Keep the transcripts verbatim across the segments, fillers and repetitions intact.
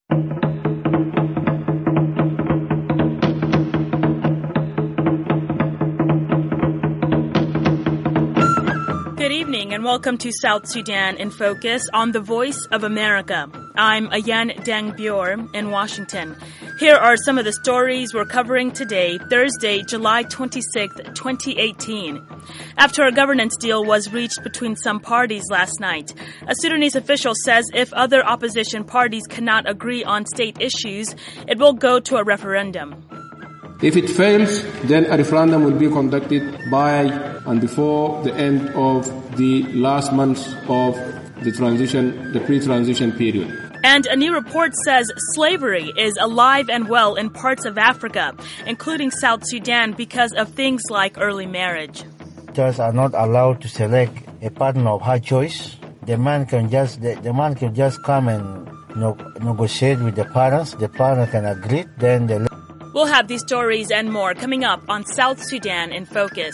Good evening and welcome to South Sudan in Focus on the Voice of America. I'm Ayan Dang-Byor in Washington. Here are some of the stories we're covering today, Thursday, July twenty-sixth, twenty eighteen. After a governance deal was reached between some parties last night, a Sudanese official says if other opposition parties cannot agree on state issues, it will go to a referendum. If it fails, then a referendum will be conducted by and before the end of the last months of the transition, the pre-transition period. And a new report says slavery is alive and well in parts of Africa, including South Sudan, because of things like early marriage. Girls are not allowed to select a partner of her choice. The man can just the, the man can just come and no, negotiate with the parents. The parents can agree. Then the We'll have these stories and more coming up on South Sudan in Focus.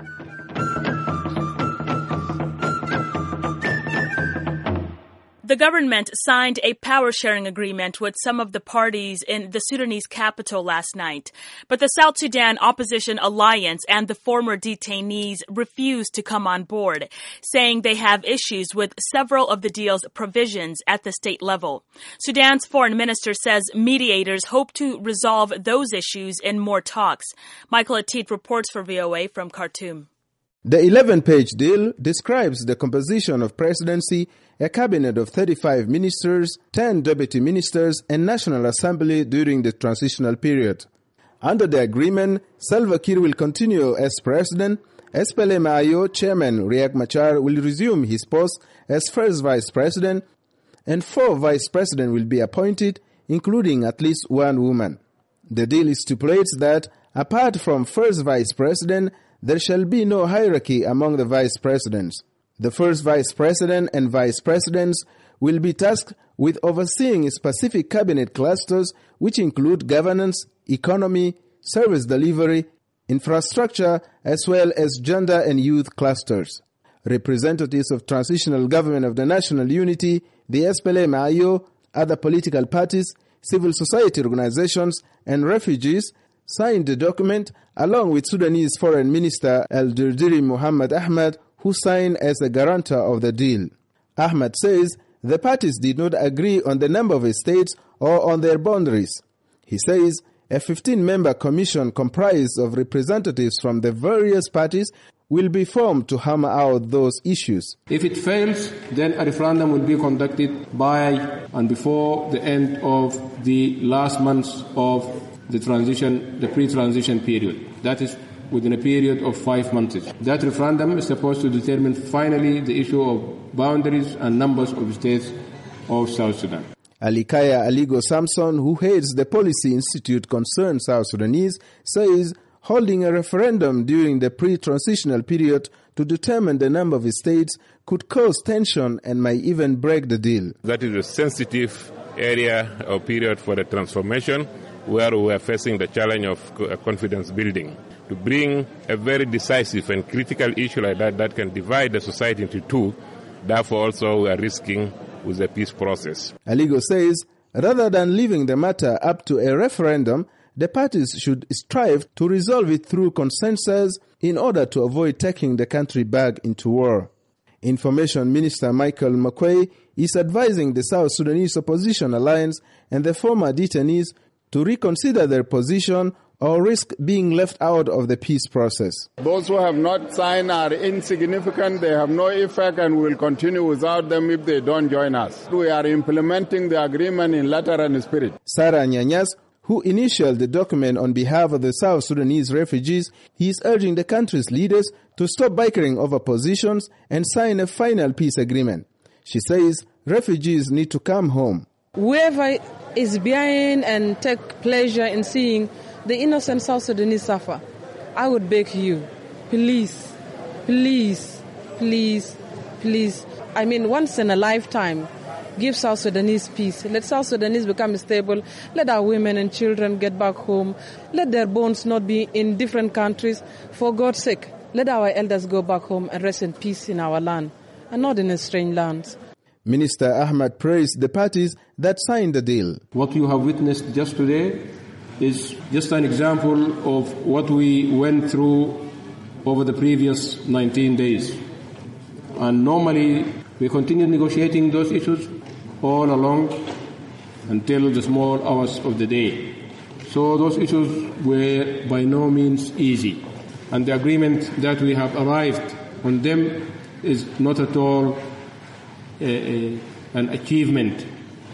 The government signed a power-sharing agreement with some of the parties in the Sudanese capital last night. But the South Sudan Opposition Alliance and the former detainees refused to come on board, saying they have issues with several of the deal's provisions at the state level. Sudan's foreign minister says mediators hope to resolve those issues in more talks. Michael Atit reports for V O A from Khartoum. The eleven-page deal describes the composition of presidency, a cabinet of thirty-five ministers, ten deputy ministers, and National Assembly during the transitional period. Under the agreement, Salva Kiir will continue as president. S P L M I O chairman Riek Machar will resume his post as first vice president, and four vice presidents will be appointed, including at least one woman. The deal stipulates that, apart from first vice president, there shall be no hierarchy among the vice presidents. The first vice president and vice presidents will be tasked with overseeing specific cabinet clusters which include governance, economy, service delivery, infrastructure, as well as gender and youth clusters. Representatives of Transitional Government of the National Unity, the S P L M I O, other political parties, civil society organizations, and refugees signed the document along with Sudanese Foreign Minister Al-Dirdiri Muhammad Ahmad, who signed as a guarantor of the deal. Ahmad says the parties did not agree on the number of states or on their boundaries. He says a fifteen-member commission comprised of representatives from the various parties will be formed to hammer out those issues. If it fails, then a referendum will be conducted by and before the end of the last months of the transition, the pre-transition period. That is within a period of five months. That referendum is supposed to determine finally the issue of boundaries and numbers of states of South Sudan. Alikaya Aligo Samson, who heads the Policy Institute Concerned South Sudanese, says holding a referendum during the pre-transitional period to determine the number of states could cause tension and might even break the deal. That is a sensitive area or period for the transformation, where we are facing the challenge of confidence building. To bring a very decisive and critical issue like that that can divide the society into two, therefore also we are risking with the peace process. Aligo says, rather than leaving the matter up to a referendum, the parties should strive to resolve it through consensus in order to avoid taking the country back into war. Information Minister Michael Makwei is advising the South Sudanese Opposition Alliance and the former detainees to reconsider their position or risk being left out of the peace process. Those who have not signed are insignificant, they have no effect, and we will continue without them if they don't join us. We are implementing the agreement in letter and spirit. Sarah Nyanyas, who initialed the document on behalf of the South Sudanese refugees, he is urging the country's leaders to stop bickering over positions and sign a final peace agreement. She says refugees need to come home. Whoever is behind and take pleasure in seeing the innocent South Sudanese suffer, I would beg you, please, please, please, please. I mean, once in a lifetime, give South Sudanese peace. Let South Sudanese become stable. Let our women and children get back home. Let their bones not be in different countries. For God's sake, let our elders go back home and rest in peace in our land and not in strange lands. Minister Ahmad praised the parties that signed the deal. What you have witnessed just today is just an example of what we went through over the previous nineteen days. And normally we continue negotiating those issues all along until the small hours of the day. So those issues were by no means easy. And the agreement that we have arrived on them is not at all a, a, an achievement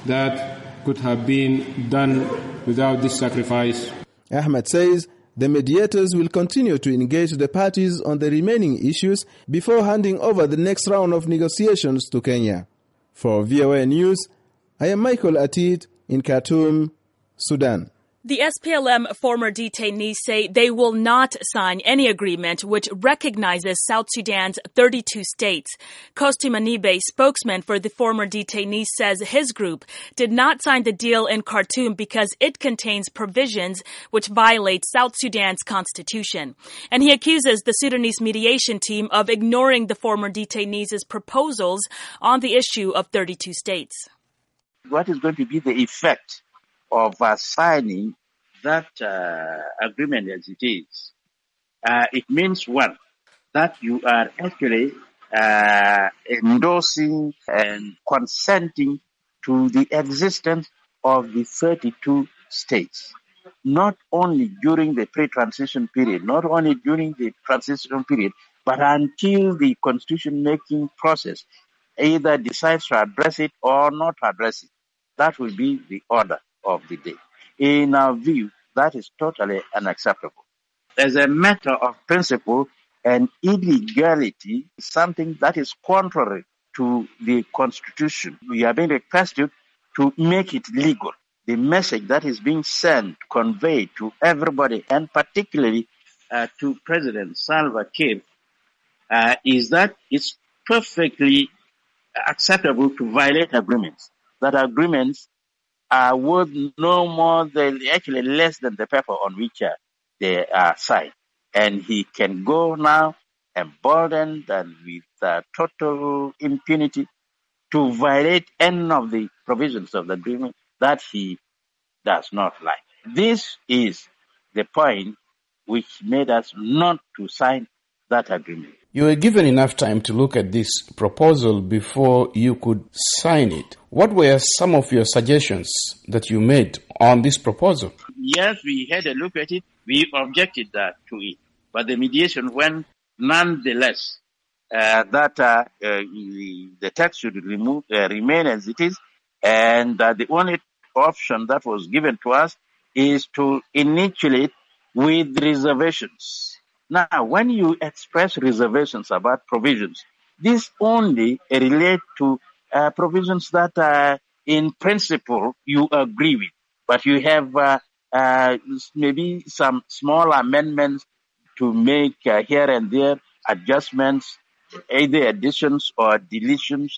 that could have been done without this sacrifice. Ahmed says the mediators will continue to engage the parties on the remaining issues before handing over the next round of negotiations to Kenya. For V O A News, I am Michael Atid in Khartoum, Sudan. The S P L M former detainees say they will not sign any agreement which recognizes South Sudan's thirty-two states. Kosti Manibe, spokesman for the former detainees, says his group did not sign the deal in Khartoum because it contains provisions which violate South Sudan's constitution. And he accuses the Sudanese mediation team of ignoring the former detainees' proposals on the issue of thirty-two states. What is going to be the effect of uh, signing that uh, agreement as it is? Uh, it means, one, that you are actually uh, endorsing and consenting to the existence of the thirty-two states, not only during the pre-transition period, not only during the transition period, but until the constitution-making process either decides to address it or not address it. That will be the order of the day. In our view, that is totally unacceptable. As a matter of principle, an illegality is something that is contrary to the Constitution. We are being requested to make it legal. The message that is being sent, conveyed to everybody, and particularly uh, to President Salva Kiir, uh, is that it's perfectly acceptable to violate agreements. That agreements are worth no more than, actually less than the paper on which uh, they are signed. And he can go now emboldened and with uh, total impunity to violate any of the provisions of the agreement that he does not like. This is the point which made us not to sign that agreement. You were given enough time to look at this proposal before you could sign it. What were some of your suggestions that you made on this proposal? Yes, we had a look at it. We objected uh, to it. But the mediation went nonetheless uh, that uh, uh, the text should remove, uh, remain as it is. And uh, the only option that was given to us is to initiate with reservations. Now, when you express reservations about provisions, this only relate to uh, provisions that uh, in principle you agree with, but you have uh, uh, maybe some small amendments to make uh, here and there adjustments, either additions or deletions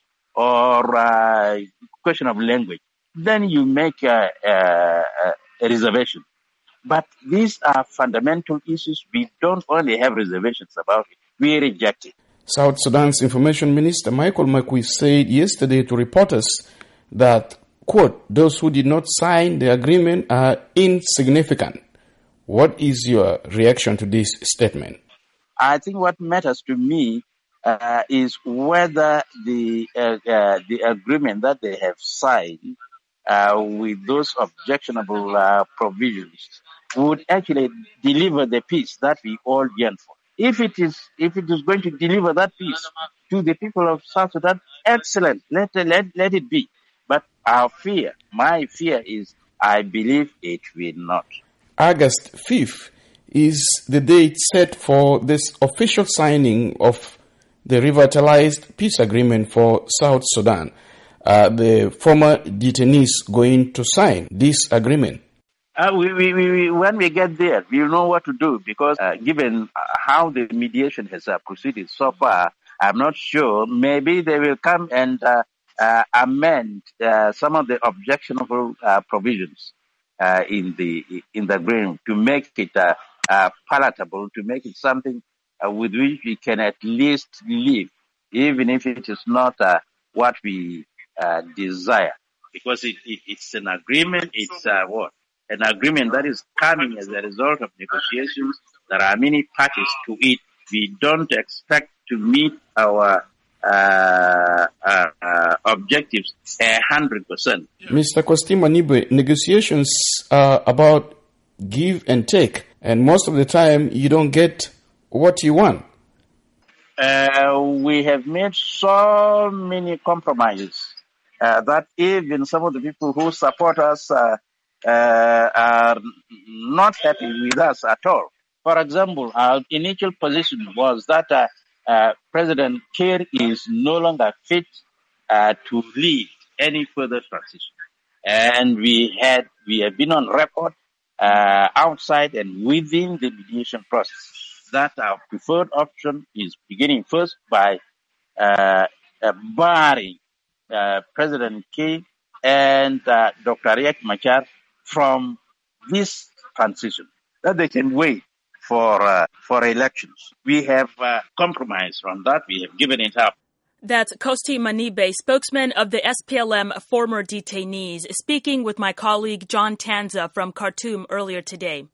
or uh, question of language. Then you make a, a, a reservation. But these are fundamental issues. We don't only have reservations about it. We reject it. South Sudan's Information Minister Michael Makui said yesterday to reporters that, quote, those who did not sign the agreement are insignificant. What is your reaction to this statement? I think what matters to me uh, is whether the uh, uh, the agreement that they have signed uh, with those objectionable uh, provisions would actually deliver the peace that we all yearn for. If it is, if it is going to deliver that peace to the people of South Sudan, excellent. Let let let it be. But our fear, my fear is, I believe it will not. August fifth is the date set for this official signing of the revitalized peace agreement for South Sudan. Uh, the former detainees going to sign this agreement? Uh, we, we, we, when we get there, we will know what to do because uh, given how the mediation has uh, proceeded so far, I'm not sure. Maybe they will come and uh, uh, amend uh, some of the objectionable uh, provisions uh, in the in the agreement to make it uh, uh, palatable, to make it something uh, with which we can at least live, even if it is not uh, what we uh, desire, because it, it, it's an agreement. It's uh, what an agreement that is coming as a result of negotiations. There are many parties to it. We don't expect to meet our uh, uh, uh, objectives a hundred percent. Mister Kosty Manibe, negotiations are about give and take, and most of the time you don't get what you want. Uh, we have made so many compromises uh, that even some of the people who support us uh, uh, are not happy with us at all. For example, our initial position was that uh, uh, President Kiir is no longer fit uh, to lead any further transition. And we had we have been on record uh, outside and within the mediation process that our preferred option is beginning first by uh, uh, barring uh, President Kiir and uh, Doctor Riek Machar from this transition, that they can wait for uh, for elections. We have uh, compromised on that. We have given it up. That's Kosty Manibe, spokesman of the S P L M former detainees, speaking with my colleague John Tanza from Khartoum earlier today.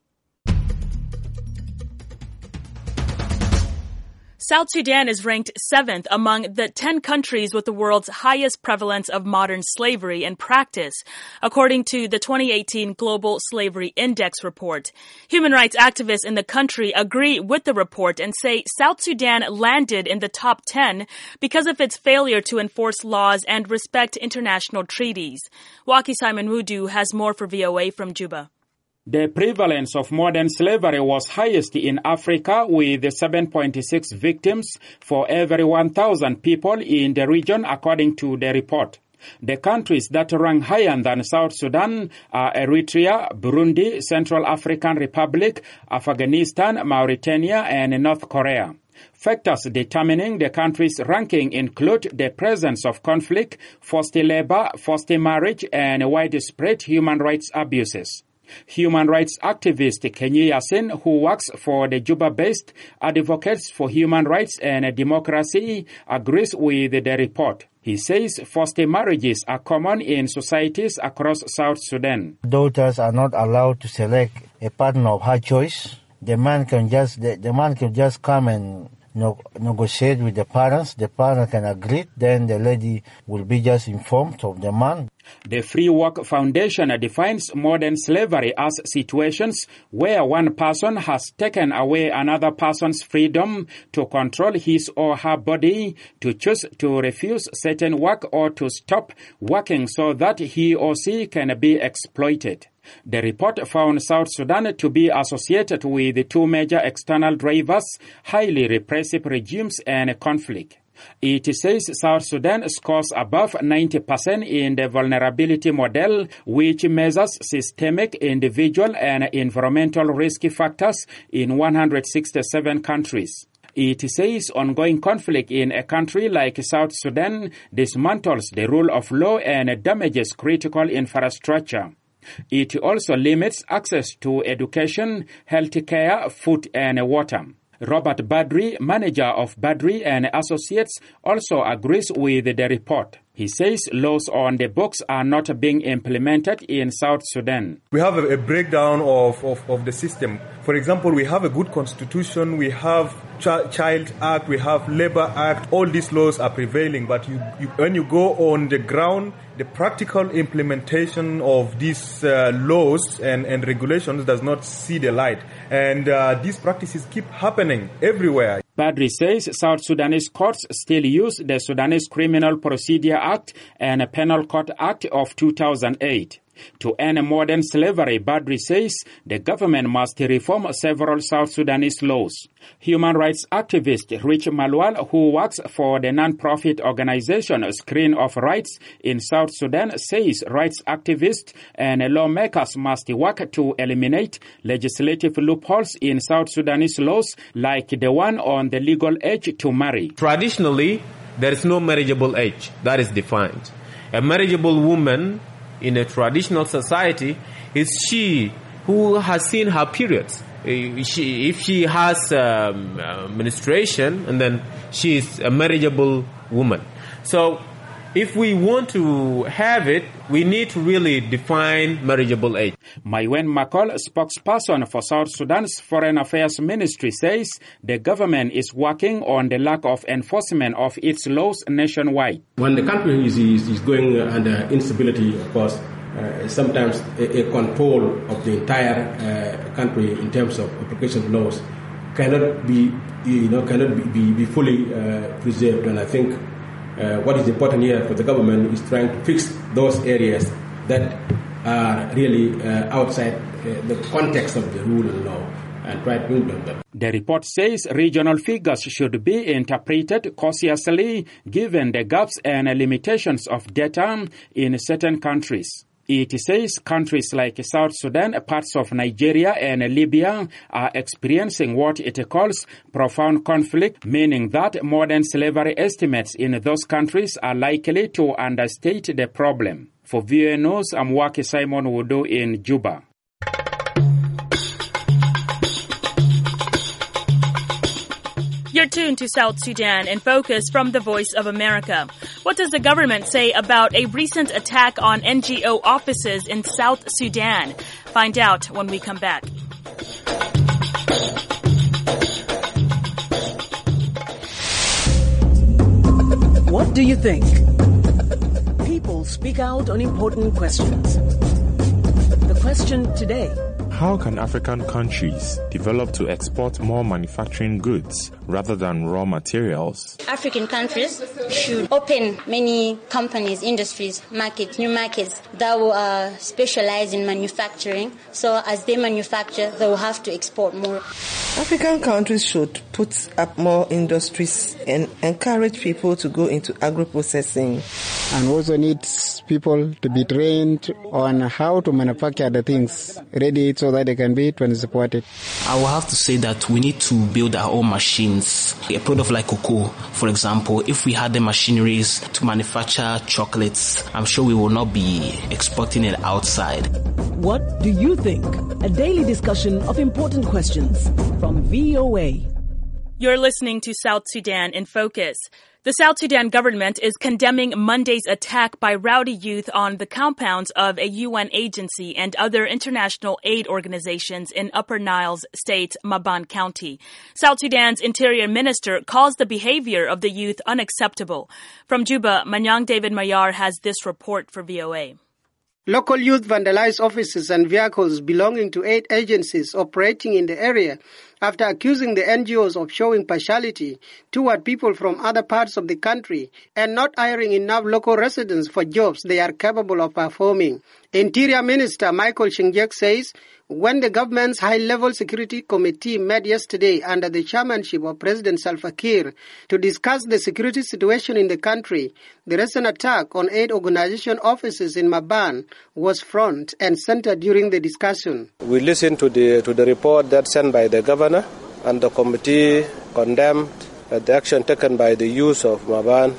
South Sudan is ranked seventh among the ten countries with the world's highest prevalence of modern slavery in practice, according to the twenty eighteen Global Slavery Index report. Human rights activists in the country agree with the report and say South Sudan landed in the top ten because of its failure to enforce laws and respect international treaties. Waki Simon Wudu has more for V O A from Juba. The prevalence of modern slavery was highest in Africa, with seven point six victims for every one thousand people in the region, according to the report. The countries that rank higher than South Sudan are Eritrea, Burundi, Central African Republic, Afghanistan, Mauritania, and North Korea. Factors determining the country's ranking include the presence of conflict, forced labor, forced marriage, and widespread human rights abuses. Human rights activist Kenyi Yasin, who works for the Juba-based Advocates for Human Rights and Democracy, agrees with the report. He says forced marriages are common in societies across South Sudan. Daughters are not allowed to select a partner of her choice. The man can just the, the man can just come and no, negotiate with the parents. The parents can agree. Then the lady will be just informed of the man. The Free Work Foundation defines modern slavery as situations where one person has taken away another person's freedom to control his or her body, to choose to refuse certain work, or to stop working so that he or she can be exploited. The report found South Sudan to be associated with two major external drivers, highly repressive regimes and conflict. It says South Sudan scores above ninety percent in the vulnerability model, which measures systemic, individual, and environmental risk factors in one hundred sixty-seven countries. It says ongoing conflict in a country like South Sudan dismantles the rule of law and damages critical infrastructure. It also limits access to education, healthcare, food, and water. Robert Badri, manager of Badri and Associates, also agrees with the report. He says laws on the books are not being implemented in South Sudan. We have a, a breakdown of, of, of the system. For example, we have a good constitution, we have Ch- Child Act, we have Labor Act. All these laws are prevailing, but you, you, when you go on the ground, the practical implementation of these uh, laws and, and regulations does not see the light. And uh, these practices keep happening everywhere. Badri says South Sudanese courts still use the Sudanese Criminal Procedure Act and Penal Court Act of two thousand eight. To end modern slavery, Badri says the government must reform several South Sudanese laws. Human rights activist Rich Malwal, who works for the non-profit organization Screen of Rights in South Sudan, says rights activists and lawmakers must work to eliminate legislative loopholes in South Sudanese laws, like the one on the legal age to marry. Traditionally, there is no marriageable age that is defined. A marriageable woman in a traditional society is she who has seen her periods. She, if she has um, uh, menstruation, and then she is a marriageable woman. So if we want to have it, we need to really define marriageable age. Maiwen Makol, spokesperson for South Sudan's Foreign Affairs Ministry, says the government is working on the lack of enforcement of its laws nationwide. When the country is, is, is going under instability, of course, uh, sometimes a, a control of the entire uh, country in terms of application of laws cannot be, you know, cannot be, be, be fully uh, preserved. And I think uh, what is important here for the government is trying to fix those areas that are really uh, outside uh, the context of the rule of law and try to implement them. The report says regional figures should be interpreted cautiously given the gaps and limitations of data in certain countries. It says countries like South Sudan, parts of Nigeria and Libya are experiencing what it calls profound conflict, meaning that modern slavery estimates in those countries are likely to understate the problem. For V O A News, I'm Waki Simon Wudu in Juba. You're tuned to South Sudan in Focus from the Voice of America. What does the government say about a recent attack on N G O offices in South Sudan? Find out when we come back. What do you think? People speak out on important questions. The question today: how can African countries develop to export more manufacturing goods rather than raw materials? African countries should open many companies, industries, markets, new markets that will uh, specialize in manufacturing. So as they manufacture, they will have to export more. African countries should put up more industries and encourage people to go into agro-processing. And also needs people to be trained on how to manufacture the things ready so that they can be transported. I will have to say that we need to build our own machines. A product like cocoa, for example, if we had the machineries to manufacture chocolates, I'm sure we will not be exporting it outside. What do you think? A daily discussion of important questions from V O A. You're listening to South Sudan in Focus. The South Sudan government is condemning Monday's attack by rowdy youth on the compounds of a U N agency and other international aid organizations in Upper Nile State, Maban County. South Sudan's Interior Minister calls the behavior of the youth unacceptable. From Juba, Manyang David Mayar has this report for V O A. Local youth vandalized offices and vehicles belonging to aid agencies operating in the area after accusing the N G Os of showing partiality toward people from other parts of the country and not hiring enough local residents for jobs they are capable of performing. Interior Minister Michael Shinjek says when the government's high-level security committee met yesterday under the chairmanship of President Salva Kiir to discuss the security situation in the country, the recent attack on aid organization offices in Maban was front and center during the discussion. We listened to the to the report that sent by the governor, and the committee condemned uh, the action taken by the youth of Maban,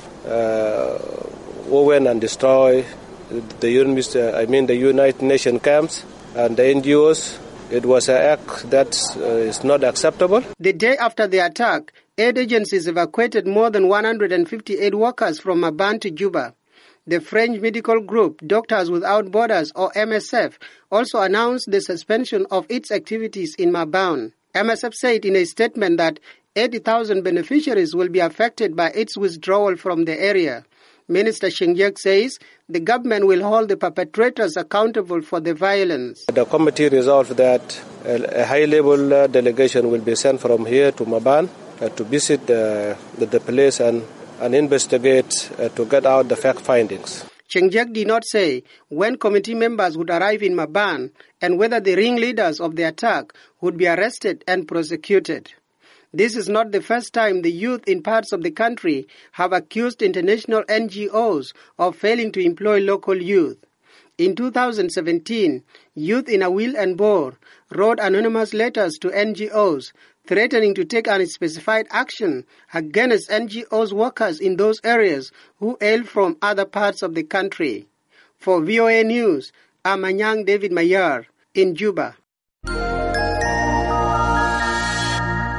uh, went and destroy the I mean the United Nations camps and the N G Os. It was an act that uh, is not acceptable. The day after the attack, aid agencies evacuated more than one hundred fifty aid workers from Maban to Juba. The French medical group Doctors Without Borders, or M S F, also announced the suspension of its activities in Maban. M S F said in a statement that eighty thousand beneficiaries will be affected by its withdrawal from the area. Minister Shinjek says the government will hold the perpetrators accountable for the violence. The committee resolved that a high-level uh, delegation will be sent from here to Maban uh, to visit uh, the, the place and, and investigate uh, to get out the fact findings. Shinjek did not say when committee members would arrive in Maban and whether the ringleaders of the attack would be arrested and prosecuted. This is not the first time the youth in parts of the country have accused international N G Os of failing to employ local youth. In two thousand seventeen, youth in Awil and Bor wrote anonymous letters to N G Os threatening to take unspecified action against N G Os workers in those areas who hail from other parts of the country. For V O A News, I'm Manyang David Mayar in Juba.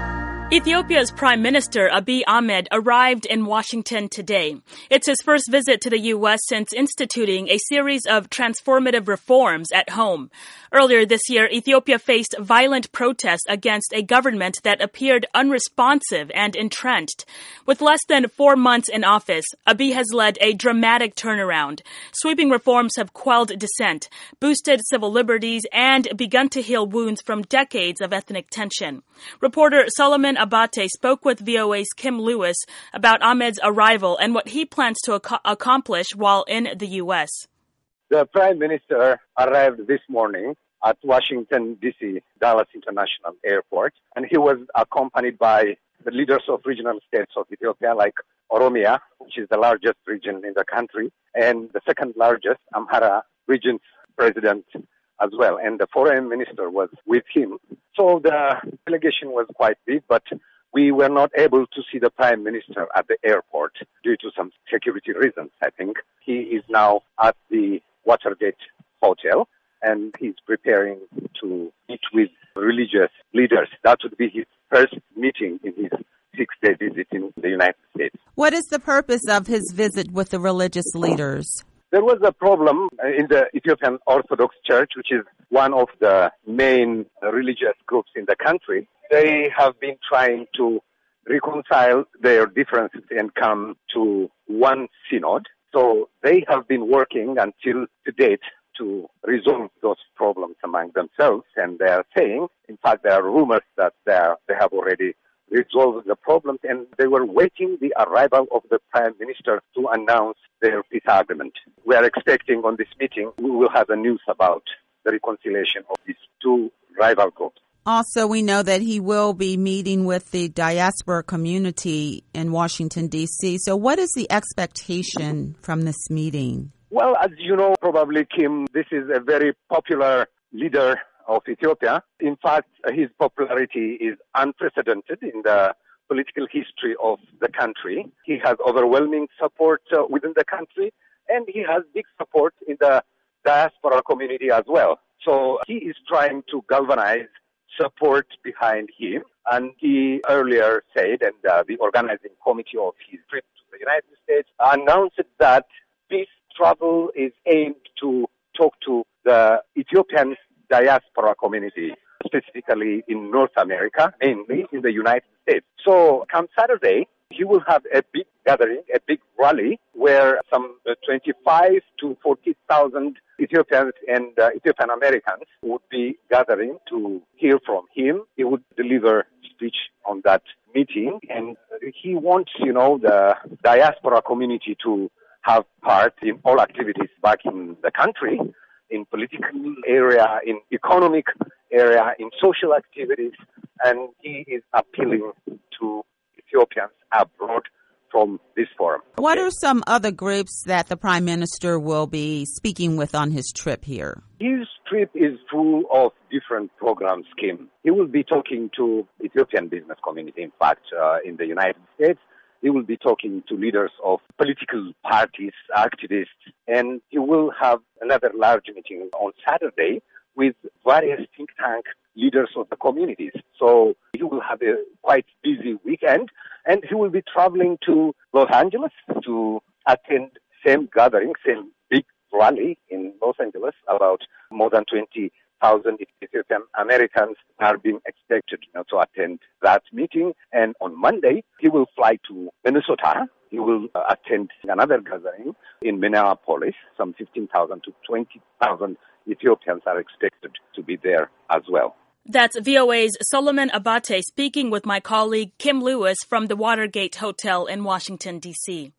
Ethiopia's Prime Minister Abiy Ahmed arrived in Washington today. It's his first visit to the U S since instituting a series of transformative reforms at home. Earlier this year, Ethiopia faced violent protests against a government that appeared unresponsive and entrenched. With less than four months in office, Abiy has led a dramatic turnaround. Sweeping reforms have quelled dissent, boosted civil liberties, and begun to heal wounds from decades of ethnic tension. Reporter Solomon Abate spoke with V O A's Kim Lewis about Ahmed's arrival and what he plans to ac- accomplish while in the U S. The Prime Minister arrived this morning at Washington, D C, Dallas International Airport, and he was accompanied by the leaders of regional states of Ethiopia, like Oromia, which is the largest region in the country, and the second largest, Amhara region's president as well. And the foreign minister was with him. So the delegation was quite big, but we were not able to see the Prime Minister at the airport due to some security reasons, I think. He is now at the Watergate Hotel, and he's preparing to meet with religious leaders. That would be his first meeting in his six-day visit in the United States. What is the purpose of his visit with the religious leaders? There was a problem in the Ethiopian Orthodox Church, which is one of the main religious groups in the country. They have been trying to reconcile their differences and come to one synod. So they have been working until to date to resolve those problems among themselves. And they are saying, in fact, there are rumors that they, are, they have already resolved the problems, and they were waiting the arrival of the Prime Minister to announce their peace agreement. We are expecting on this meeting, we will have the news about the reconciliation of these two rival groups. Also, we know that he will be meeting with the diaspora community in Washington, D C. So what is the expectation from this meeting? Well, as you know, probably, Kim, this is a very popular leader of Ethiopia. In fact, his popularity is unprecedented in the political history of the country. He has overwhelming support uh, within the country, and he has big support in the diaspora community as well. So he is trying to galvanize support behind him, and he earlier said, and uh, the organizing committee of his trip to the United States announced that peace travel is aimed to talk to the Ethiopian diaspora community, specifically in North America, mainly in the United States. So come Saturday, he will have a big gathering, a big rally, where some twenty-five to forty thousand Ethiopians and uh, Ethiopian Americans would be gathering to hear from him. He would deliver a speech on that meeting, and he wants, you know, the diaspora community to have part in all activities back in the country, in political area, in economic area, in social activities, and he is appealing to Ethiopians abroad from this forum. What are some other groups that the Prime Minister will be speaking with on his trip here? His trip is full of different programs, Kim. He will be talking to Ethiopian business community, in fact, uh, in the United States. He will be talking to leaders of political parties, activists, and he will have another large meeting on Saturday with various think tank leaders of the communities. So he will have a quite busy weekend, and he will be traveling to Los Angeles to attend same gathering, same big rally in Los Angeles. About more than twenty thousand Ethiopian Americans are being expected, you know, to attend that meeting. And on Monday, he will fly to Minnesota. He will uh, attend another gathering in Minneapolis. Some fifteen thousand to twenty thousand Ethiopians are expected to be there as well. That's V O A's Solomon Abate speaking with my colleague Kim Lewis from the Watergate Hotel in Washington, D C.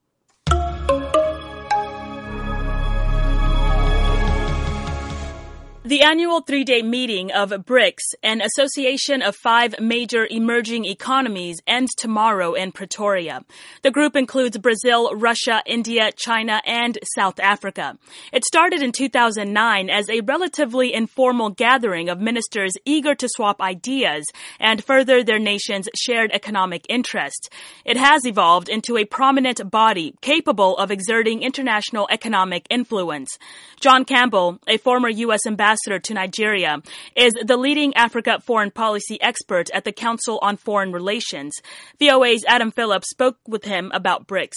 The annual three-day meeting of BRICS, an association of five major emerging economies, ends tomorrow in Pretoria. The group includes Brazil, Russia, India, China, and South Africa. It started in two thousand nine as a relatively informal gathering of ministers eager to swap ideas and further their nation's shared economic interest. It has evolved into a prominent body capable of exerting international economic influence. John Campbell, a former U S ambassador ambassador to Nigeria, is the leading Africa foreign policy expert at the Council on Foreign Relations. V O A's Adam Phillips spoke with him about BRICS.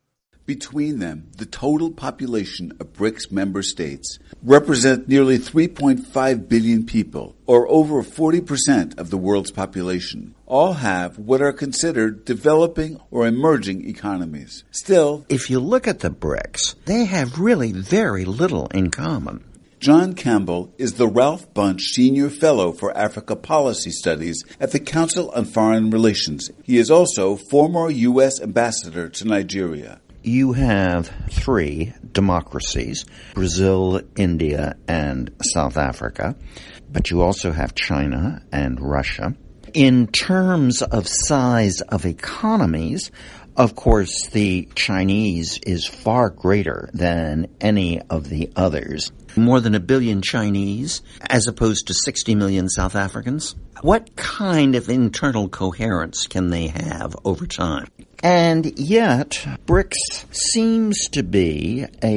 Between them, the total population of BRICS member states represent nearly three point five billion people, or over forty percent of the world's population. All have what are considered developing or emerging economies. Still, if you look at the BRICS, they have really very little in common. John Campbell is the Ralph Bunche Senior Fellow for Africa Policy Studies at the Council on Foreign Relations. He is also former U S Ambassador to Nigeria. You have three democracies, Brazil, India, and South Africa, but you also have China and Russia. In terms of size of economies, of course, the Chinese is far greater than any of the others. More than a billion Chinese, as opposed to sixty million South Africans. What kind of internal coherence can they have over time? And yet, BRICS seems to be a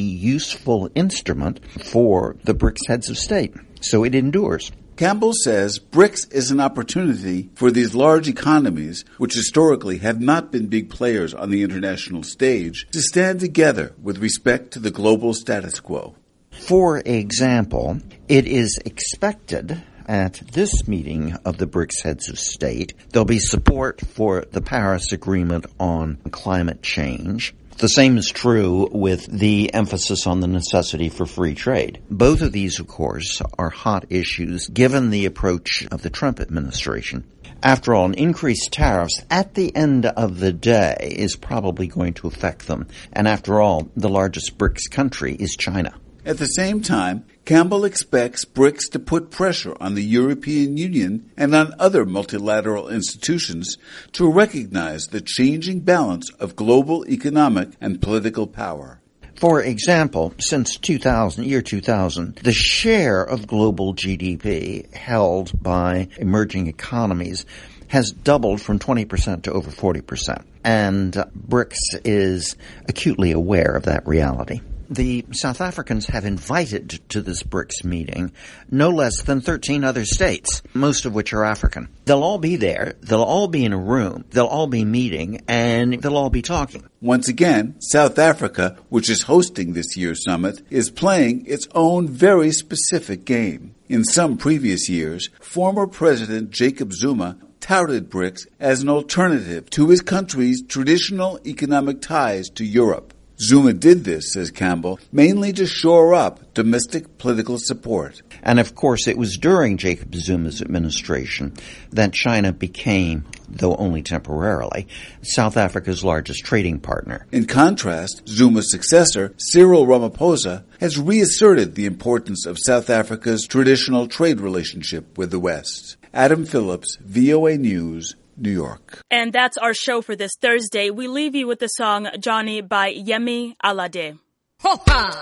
useful instrument for the BRICS heads of state, so it endures. Campbell says BRICS is an opportunity for these large economies, which historically have not been big players on the international stage, to stand together with respect to the global status quo. For example, it is expected at this meeting of the BRICS heads of state, there'll be support for the Paris Agreement on climate change. The same is true with the emphasis on the necessity for free trade. Both of these, of course, are hot issues given the approach of the Trump administration. After all, an increased tariffs at the end of the day is probably going to affect them. And after all, the largest BRICS country is China. At the same time, Campbell expects BRICS to put pressure on the European Union and on other multilateral institutions to recognize the changing balance of global economic and political power. For example, since two thousand, year two thousand, the share of global G D P held by emerging economies has doubled from twenty percent to over forty percent. And uh, BRICS is acutely aware of that reality. The South Africans have invited to this BRICS meeting no less than thirteen other states, most of which are African. They'll all be there, they'll all be in a room, they'll all be meeting, and they'll all be talking. Once again, South Africa, which is hosting this year's summit, is playing its own very specific game. In some previous years, former President Jacob Zuma touted BRICS as an alternative to his country's traditional economic ties to Europe. Zuma did this, says Campbell, mainly to shore up domestic political support. And of course, it was during Jacob Zuma's administration that China became, though only temporarily, South Africa's largest trading partner. In contrast, Zuma's successor, Cyril Ramaphosa, has reasserted the importance of South Africa's traditional trade relationship with the West. Adam Phillips, V O A News, New York. And that's our show for this Thursday. We leave you with the song Johnny by Yemi Alade. Hopa!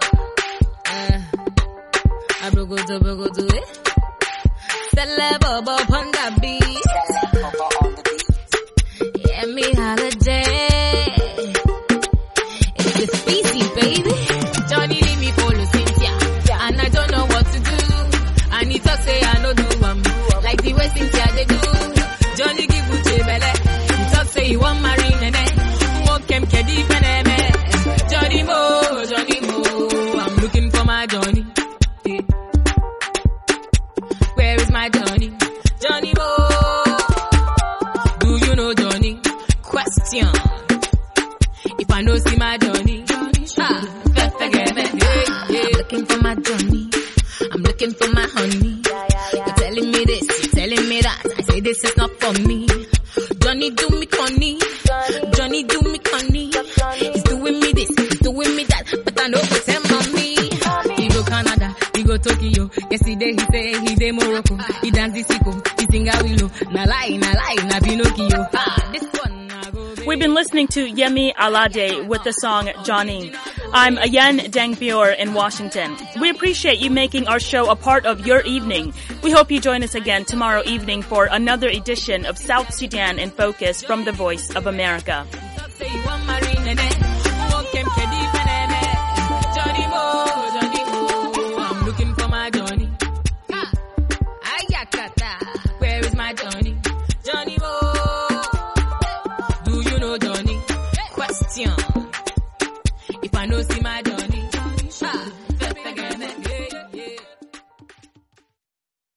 Abrogodo, brogodo, eh? Celebobo on the beat. Yemi Alade. It's a species, baby. Johnny, leave me follow Cynthia. And I don't know what to do. I need to say I know do um, like the way Cynthia they do. Johnny give Uche belle. He talk say he want marry nene. Walk him kedi feneme. Johnny Mo, Johnny Mo. I'm looking for my Johnny. Yeah. Where is my Johnny? Johnny Mo. Do you know Johnny? Question. If I know see my Johnny. Ah, yeah, yeah. Looking for my Johnny. I'm looking for my honey. You're telling me this, you're telling me that. I say this is not for me. Johnny do me conny. Johnny do me conny. He's doing me this, he's doing me that. But I know what's him on me. He go Canada, he go Tokyo. Yesterday he say he dey Morocco. He dance the sicko, he sing a willow. Na lie, na lie, na Pinocchio. Ah, this one. We've been listening to Yemi Alade with the song Johnny. I'm Ayen Dangbior in Washington. We appreciate you making our show a part of your evening. We hope you join us again tomorrow evening for another edition of South Sudan in Focus from the Voice of America.